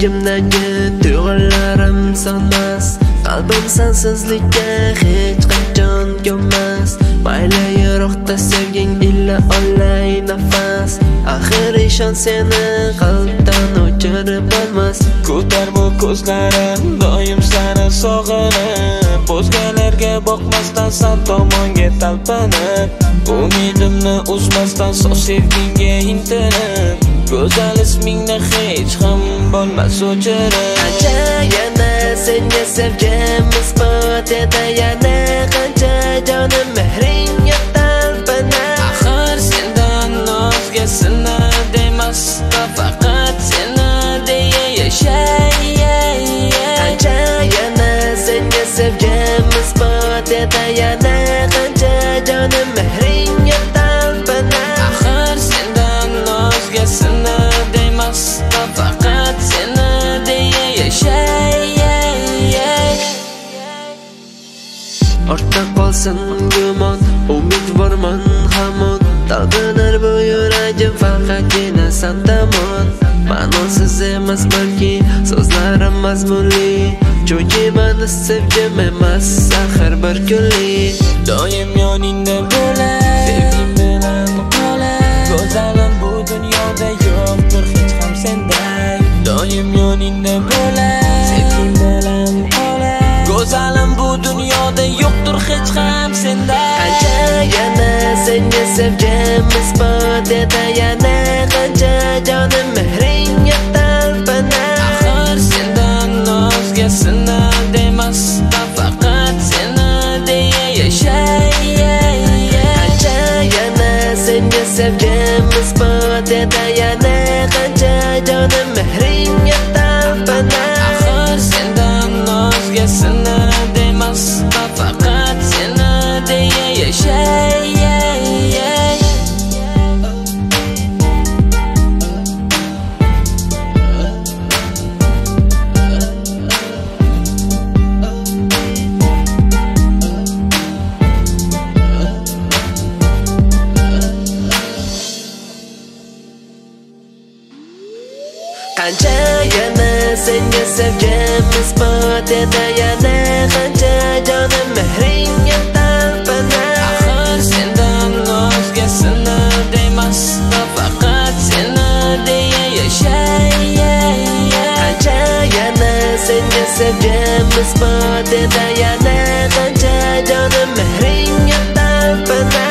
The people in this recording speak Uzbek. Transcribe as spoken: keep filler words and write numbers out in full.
ichimdagi tuyg'ularim sonmas. Qalbim sensizlikka hech qachon ko'nmas. Mayli yiroqda sevging illa olay nafas. Axir ishon seni qalbdan o'chirib olmas. Ko'tar bu ko'zlarim doim seni sog'inib, o'zgalarga boqmasdan sen tomonga talpinib, umidimni uzmasdan sof sevgingga intilib, go'zal ismingni hech ham bo'lmas o'chirib. Qancha yana senga sevgim isbot eta, yana qancha jonim mehringga talpinib. Axir sendan o'zga sinadi emasda, faqat seni deya yashay. Qancha yana senga sevgim isbot eta, yana qancha jonim mehringga talpinib. Axir sendan o'zga sinadi emasda, faqat seni deya yashay. Ortda qolsin gumon, umidvorman hamon. Talpinar bu yuragim faqatgina sen tomon. Ma'nosiz emas balki so'zlarim mazmunli, chunki meni sevgim emas axir bir kunlik. Doim yoningda bo'lay, sevgim bilan qolay, go'zalim bu dunyoda yo'qdir hech ham senday. Doim yoningda bo'lay, sevgim bilan qolay, go'zalim bu dunyoda yo'qdir hech ham senday. Qancha yana senga sevgim isbot eta, yana qancha jonim mehringga talpinib. Axir sendan o'zga sinadi emasda, faqat seni deya yashay. Qancha yana senga sevgim isbot eta, yana qancha jonim mehringga talpinib. Axir sendan o'zga sinadi emasda, faqat seni deya yashay. Qancha yana senga sevgim isbot eta, yana qancha jonim mehringga talpinib. Axir sendan o'zga sinadi emasda, faqat seni deya yashay. Qancha yana senga sevgim isbot eta, yana qancha jonim mehringga talpinib.